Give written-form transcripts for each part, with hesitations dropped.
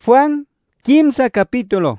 Juan, 15 capítulo.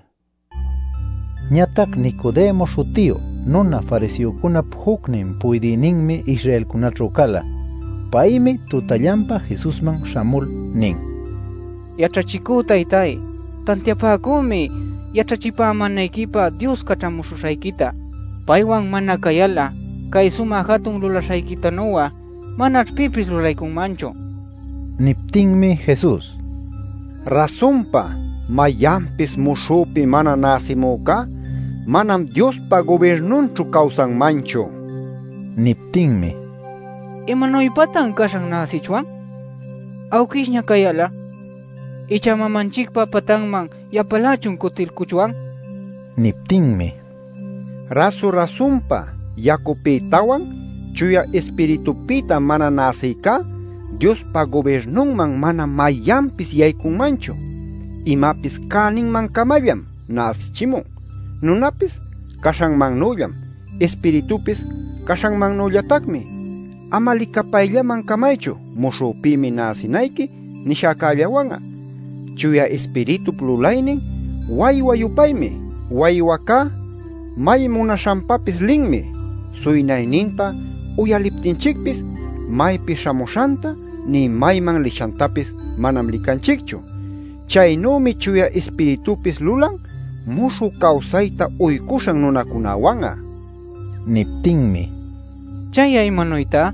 Ñatak Nicodemo shutio, nuna fariseokunap huknin puydininmi Israelkunachu kala. Paimi tutallampa Jesusman shamul nin. Yachachiku taytay, tantiapakumi yachachipamanaykipa Dios kach'amushusaykita. Paywan mana kayala, kay suma hatun lulashaykitanuwa, manach pipis lulaykunmanchu. Niptinmi Jesus. Razonpa, mayampis mushupi mana nasimuka, manam Diospa gobernunchu kawsanmanchu. Niptinmi. Imanuypatan kashan nasichuan? Awkishña kayala, ichamamanchikpa patanman yapalachun kutilkuchuan? Niptinmi. Razonpa, yakupitawan, chuya espiritupita mana nasika, Diospa gobernunman mana mayampis yaykunmanchu. Imapis kaninman kamallam nasichimun. Nunapis kashanmannullam, espiritupis kashanmannullatakmi. Ama likapayllaman kamaychu, mushupimi nasinayki nishakallawanqa. Chuya espiritu lulaynin waywayupaymi. Waywaka may munashanpapis linmi. Suynayninpa uyaliptinchikpis maypi shamushanta ni mayman lishantapis manam likanchikchu. Chaynumi chuya espiritupis lulan mushu kawsayta uykushan nunakunawanqa. Niptinmi. Chaya imanuyta?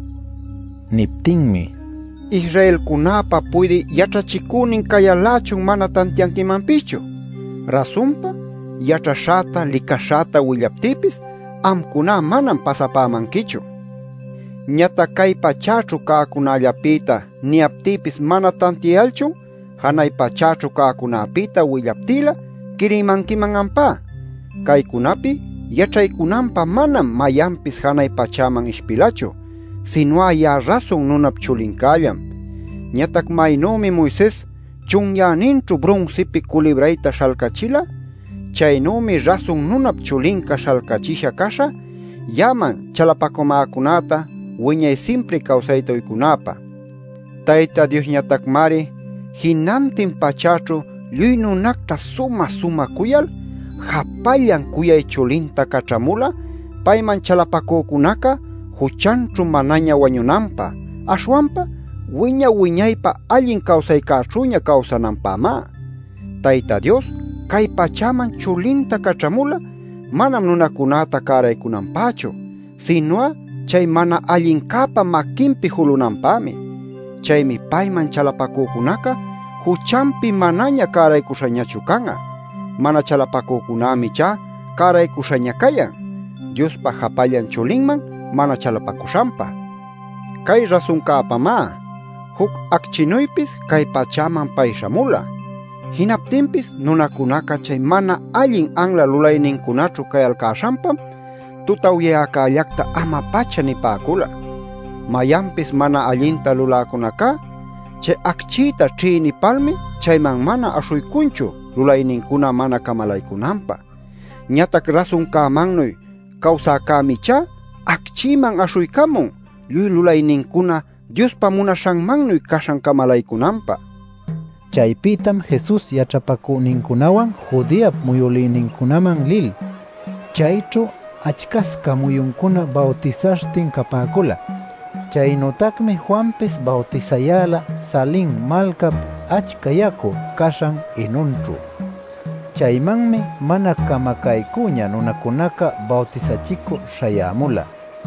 Niptinmi. Israelkunapa puydi yachachikunin kayalachun mana tantiankimanpichu. Razonpa yachashata likashata willaptipis amkuna manam pasapamankichu. Ñata kay pachachu kaakunallapita niaptipis mana tantialchun, hanay pachachu kaakunapita willaptila kirimankiman ampa. Kaykunapi yachaykunanpa manam mayampis hanay pachaman ishpilachu, sino ya razon nunap chulinkallam. Ñatak maynumi Moisés chunyaninchu broncepi kulibrayta shalkachila, chaynumi razon nunap chulinka shalkachisha kasha, yaman chalapakumakunata wiñay simple kawsayta uykunapa. Tayta Dios ñatakmari hinantin pachachu lluy nunakta suma kuyal, hapallan kuyay chulinta kach'amula, payman chalapakukunaka huchanchu manaña wañunanpa, ashwanpa wiñaypa allin kawsaykach'uña kawsananpama. Tayta Dios kay pachaman chulinta kach'amula, manam nunakunata karaykunanpachu, sino chay mana allinkapa makinpi hulunanpami. Chaymi payman chalapakukunaka huchanpi manaña karaykushañachu kanqa. Mana chalapakukunami cha karaykushaña kayan, Diospa hapallan chulinman mana chalapakushanpa. Kay razonkapama huk akchinuypis kay pachaman pay shamula. Hinaptinpis nunakunaka chay mana allin anla lulayninkunachu kayalkashanpam tutawyayakallakta ama pacha nipakula. Mayampis mana allinta lulakunaka chay akchita ch'inipalmi chayman mana ashuykunchu lulayninkuna mana kamalaykunanpa. Ñatak razonkamannuy kawsakamicha akchiman ashuykamun lluy lulayninkuna Diospa munashanmannuy kashan kamalaykunanpa. Chaypitam Jesus yachapakuninkunawan Judeap muyuliyninkunaman lil. Chaychu achkaska muyunkuna bautizashtin kapakula. Chaynotakmi Juanpis bautizayala Salim malkap achka yaku kashan inunchu. Chaymanmi mana kamakaykuña nunakunaka bautizachiku shayamula.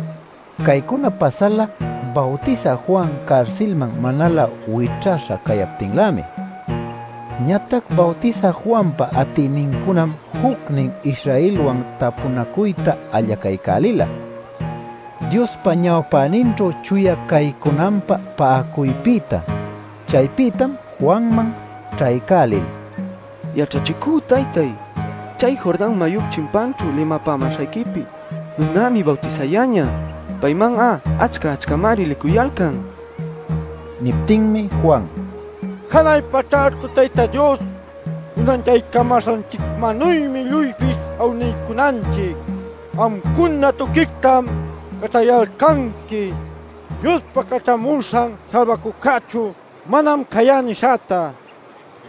Kaykuna pasala bautiza Juan karsilman manala wichasha kayaptinlami. Ñatak bautiza Juanpa atininkunam huknin Israelwan tapunakuyta allakaykalila. Diospa ñawpaninchu chuya kaykunanpa paakuypita. Chaypitam Juanman traykalil. Yachachiku taytay, chay Jordán mayup chimpanchu limapamashaykipi nunami bautizayaña, payman achka mari likuyalkan. Niptinmi Juan. Hanay pachachu tayta Dios, nunanchay kamashanchik manuymi lluypis awniykunanchik. Amkuna tukiktam kachayalkanki. Diospa kachamushan salvakukachu manam kayani shata.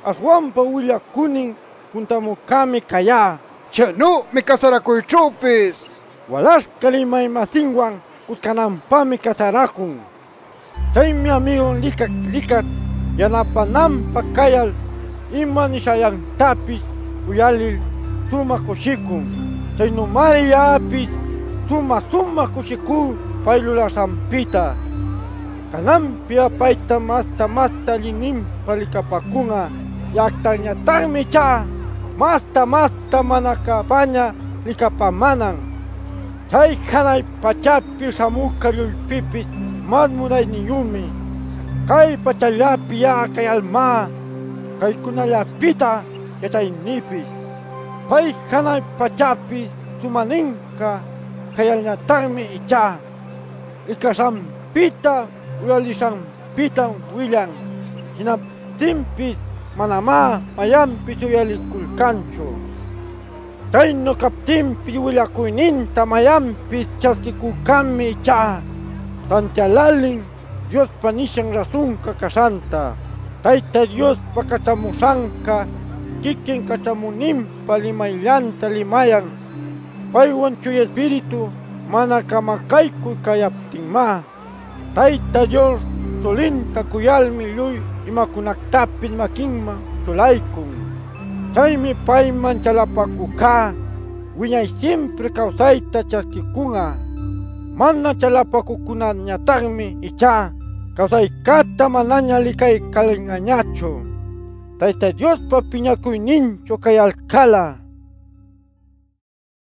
aswampa willakunin juntamukami kaya. Chanu mi kasarakuichupis. Walaska limaymasinwan uskananpami kasarakun. Chaymi amigo likat yanapananpa kayal ima nishallantapis uyalil suma kushikun. Chaynumari yapis suma kushikun pay lulasampita. Kanampi apayta masta linimpa likapakunga. Yaktañataqmi cha masta manakapaña likapamanan. Chay hanay pachapi samuka lluypipis mas munayniyumi. Kay pachallapi kay alma kay kunallapita yachaynipis. Pay hanay pachapi sumaninka kay alñataqmi icha. Ikasampita uyalisanpitan willan. Hinaptinpis manama mayampis uyalikulkanchu. Chayno kaptinpis willakuyninta mayampis chaskikukanmi icha. Tantialalin Diospa nishan rasunka kasanta. Tayta Diospa kachamusanka kikin kachamunimpa limayllanta limayan. Paywan chuy espiritu mana kamakaykuy kayaptinma. Tayta Dios solinta kuyalmi lluy imakunaktapis makinman chulaykun. Chaymi payman chalapakuka wiñay siempre kawsayta chaskikunga. Mana chalapakukunañataqmi icha kawsaykata manaña likaykalngañachu. Tayta Diospa piñakuyninchu kay alkala.